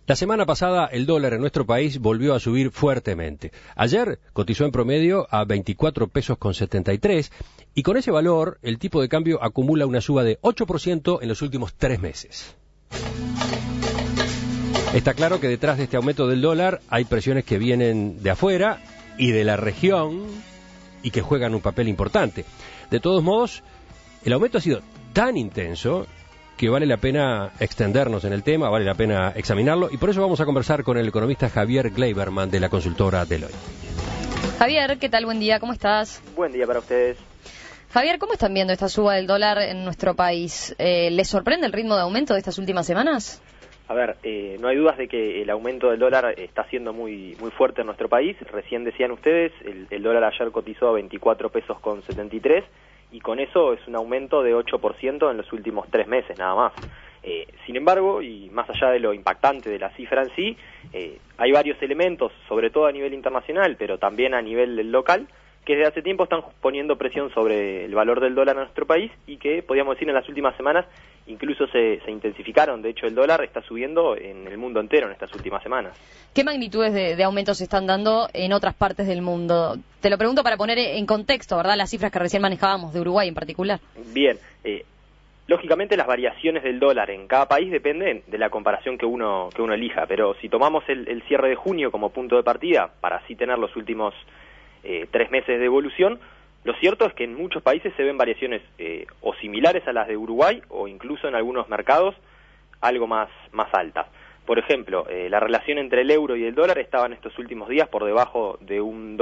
La semana pasada el dólar en nuestro país volvió a subir fuertemente. Ayer cotizó en promedio a 24 pesos con 73 y con ese valor el tipo de cambio acumula una suba de 8% en los últimos 3 meses. Está claro que detrás de este aumento del dólar hay presiones que vienen de afuera y de la región y que juegan un papel importante. De todos modos, el aumento ha sido tan intenso que vale la pena extendernos en el tema, vale la pena examinarlo, y por eso vamos a conversar con el economista Javier Gleiberman de la consultora Deloitte. Javier, ¿qué tal? Buen día, ¿cómo estás? Buen día para ustedes. Javier, ¿cómo están viendo esta suba del dólar en nuestro país? ¿Les sorprende el ritmo de aumento de estas últimas semanas? A ver, no hay dudas de que el aumento del dólar está siendo muy fuerte en nuestro país. Recién decían ustedes, el dólar ayer cotizó a 24 pesos con 73 y con eso es un aumento de 8% en los últimos 3 meses nada más. Sin embargo, y más allá de lo impactante de la cifra en sí, hay varios elementos, sobre todo a nivel internacional, pero también a nivel local, que desde hace tiempo están poniendo presión sobre el valor del dólar en nuestro país y que, podríamos decir, en las últimas semanas incluso se intensificaron. De hecho, el dólar está subiendo en el mundo entero en estas últimas semanas. ¿Qué magnitudes de aumentos se están dando en otras partes del mundo? Te lo pregunto para poner en contexto, ¿verdad?, las cifras que recién manejábamos, de Uruguay en particular. Bien, lógicamente las variaciones del dólar en cada país dependen de la comparación que uno elija, pero si tomamos el cierre de junio como punto de partida, para así tener los últimos 3 meses de evolución, lo cierto es que en muchos países se ven variaciones o similares a las de Uruguay o incluso en algunos mercados algo más altas. Por ejemplo, la relación entre el euro y el dólar estaba en estos últimos días por debajo de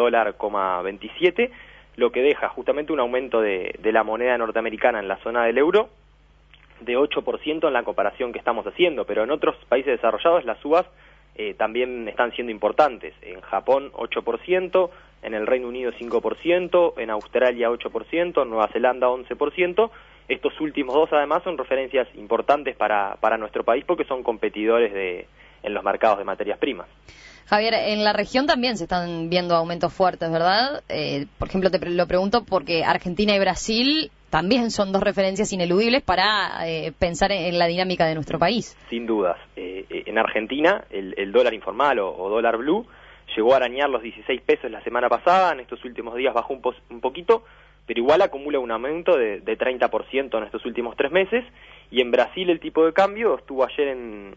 $1.27, lo que deja justamente un aumento de la moneda norteamericana en la zona del euro de 8% en la comparación que estamos haciendo, pero en otros países desarrollados las subas también están siendo importantes. En Japón 8%, en el Reino Unido 5%, en Australia 8%, en Nueva Zelanda 11%. Estos últimos dos además son referencias importantes para nuestro país porque son competidores en los mercados de materias primas. Javier, en la región también se están viendo aumentos fuertes, ¿verdad? Por ejemplo, te lo pregunto porque Argentina y Brasil también son dos referencias ineludibles para pensar en la dinámica de nuestro país. Sin dudas. En Argentina, el dólar informal o dólar blue llegó a arañar los 16 pesos la semana pasada. En estos últimos días bajó un poquito, pero igual acumula un aumento de 30% en estos últimos 3 meses. Y en Brasil el tipo de cambio estuvo ayer en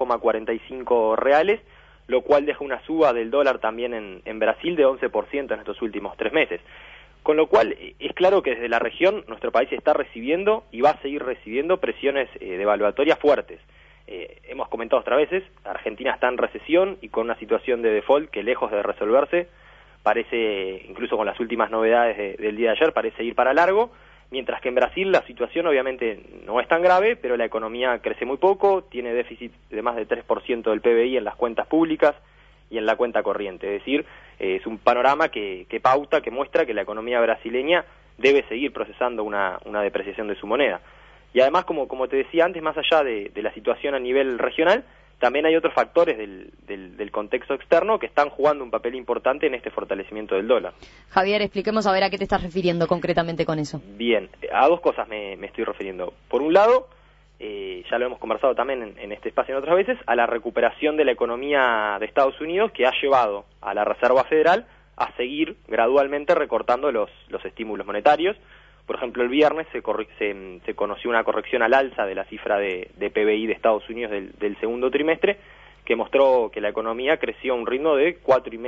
2,45 reales, lo cual deja una suba del dólar también en Brasil de 11% en estos últimos 3 meses. Con lo cual, es claro que desde la región nuestro país está recibiendo y va a seguir recibiendo presiones devaluatorias fuertes. Hemos comentado otras veces, Argentina está en recesión y con una situación de default que lejos de resolverse, parece, incluso con las últimas novedades del día de ayer, parece ir para largo, mientras que en Brasil la situación obviamente no es tan grave, pero la economía crece muy poco, tiene déficit de más de 3% del PBI en las cuentas públicas y en la cuenta corriente. Es decir, es un panorama que pauta, que muestra que la economía brasileña debe seguir procesando una depreciación de su moneda. Y además, como te decía antes, más allá de la situación a nivel regional, también hay otros factores del contexto externo que están jugando un papel importante en este fortalecimiento del dólar. Javier, expliquemos a ver a qué te estás refiriendo concretamente con eso. Bien, a dos cosas me estoy refiriendo. Por un lado, ya lo hemos conversado también en este espacio en otras veces, a la recuperación de la economía de Estados Unidos que ha llevado a la Reserva Federal a seguir gradualmente recortando los estímulos monetarios. Por ejemplo, el viernes se conoció una corrección al alza de la cifra de PBI de Estados Unidos del segundo trimestre, que mostró que la economía creció a un ritmo de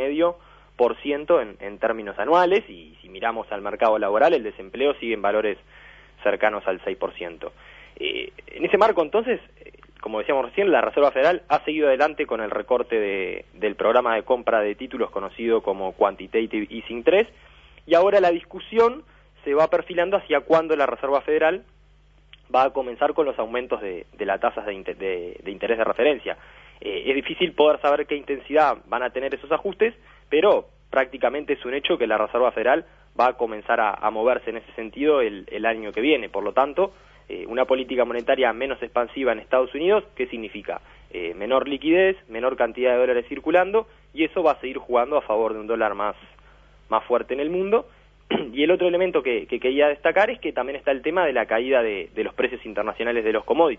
4,5% en términos anuales, y si miramos al mercado laboral, el desempleo sigue en valores cercanos al 6%. En ese marco, entonces, como decíamos recién, la Reserva Federal ha seguido adelante con el recorte del programa de compra de títulos conocido como Quantitative Easing 3, y ahora la discusión se va perfilando hacia cuándo la Reserva Federal va a comenzar con los aumentos de las tasas de interés de referencia. Es difícil poder saber qué intensidad van a tener esos ajustes, pero prácticamente es un hecho que la Reserva Federal va a comenzar a moverse en ese sentido el año que viene. Por lo tanto, una política monetaria menos expansiva en Estados Unidos, ¿qué significa? Menor liquidez, menor cantidad de dólares circulando, y eso va a seguir jugando a favor de un dólar más fuerte en el mundo. Y el otro elemento que quería destacar es que también está el tema de la caída de los precios internacionales de los commodities.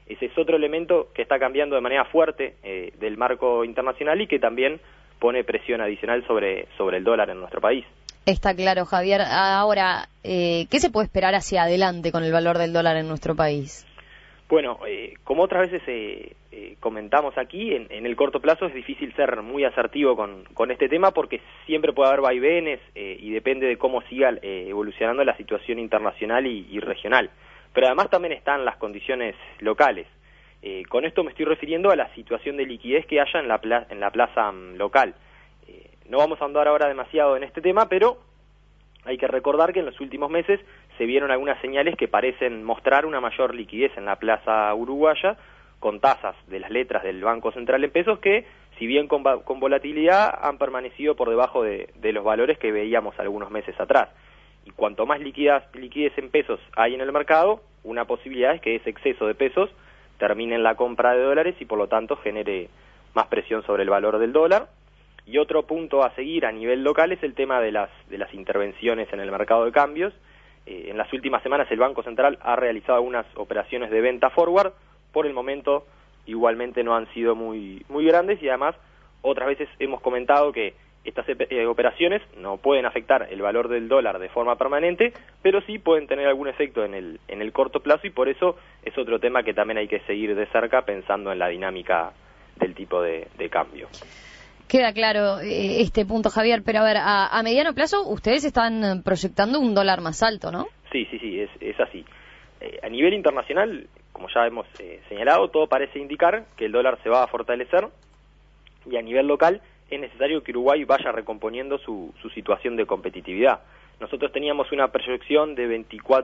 ese es otro elemento que está cambiando de manera fuerte del marco internacional y que también pone presión adicional sobre el dólar en nuestro país. Está claro, Javier. Ahora, ¿qué se puede esperar hacia adelante con el valor del dólar en nuestro país? Bueno, como otras veces comentamos aquí, en el corto plazo es difícil ser muy asertivo con este tema porque siempre puede haber vaivenes y depende de cómo siga evolucionando la situación internacional y regional. Pero además también están las condiciones locales. Con esto me estoy refiriendo a la situación de liquidez que haya en la plaza local. No vamos a andar ahora demasiado en este tema, pero hay que recordar que en los últimos meses se vieron algunas señales que parecen mostrar una mayor liquidez en la plaza uruguaya, con tasas de las letras del Banco Central en pesos que, si bien con volatilidad, han permanecido por debajo de los valores que veíamos algunos meses atrás. Y cuanto más liquidez en pesos hay en el mercado, una posibilidad es que ese exceso de pesos termine en la compra de dólares y por lo tanto genere más presión sobre el valor del dólar. Y otro punto a seguir a nivel local es el tema de las intervenciones en el mercado de cambios. En las últimas semanas el Banco Central ha realizado algunas operaciones de venta forward. Por el momento igualmente no han sido muy grandes y además otras veces hemos comentado que estas operaciones no pueden afectar el valor del dólar de forma permanente, pero sí pueden tener algún efecto en el corto plazo y por eso es otro tema que también hay que seguir de cerca pensando en la dinámica del tipo de cambio. Queda claro este punto, Javier, pero a ver, a mediano plazo ustedes están proyectando un dólar más alto, ¿no? Sí, es así. A nivel internacional, como ya hemos señalado, todo parece indicar que el dólar se va a fortalecer y a nivel local es necesario que Uruguay vaya recomponiendo su situación de competitividad. Nosotros teníamos una proyección de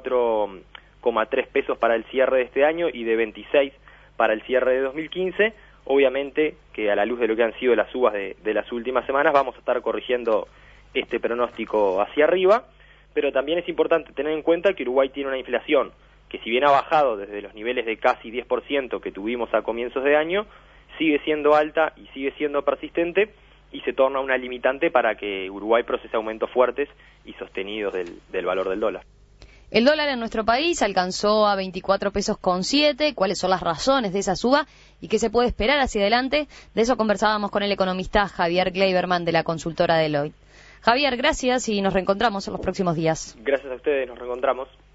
24,3 pesos para el cierre de este año y de 26 para el cierre de 2015. Obviamente que a la luz de lo que han sido las subas de las últimas semanas vamos a estar corrigiendo este pronóstico hacia arriba, pero también es importante tener en cuenta que Uruguay tiene una inflación que si bien ha bajado desde los niveles de casi 10% que tuvimos a comienzos de año, sigue siendo alta y sigue siendo persistente y se torna una limitante para que Uruguay procese aumentos fuertes y sostenidos del valor del dólar. El dólar en nuestro país alcanzó a 24 pesos con 7. ¿Cuáles son las razones de esa suba y qué se puede esperar hacia adelante? De eso conversábamos con el economista Javier Kleiberman de la consultora Deloitte. Javier, gracias y nos reencontramos en los próximos días. Gracias a ustedes, nos reencontramos.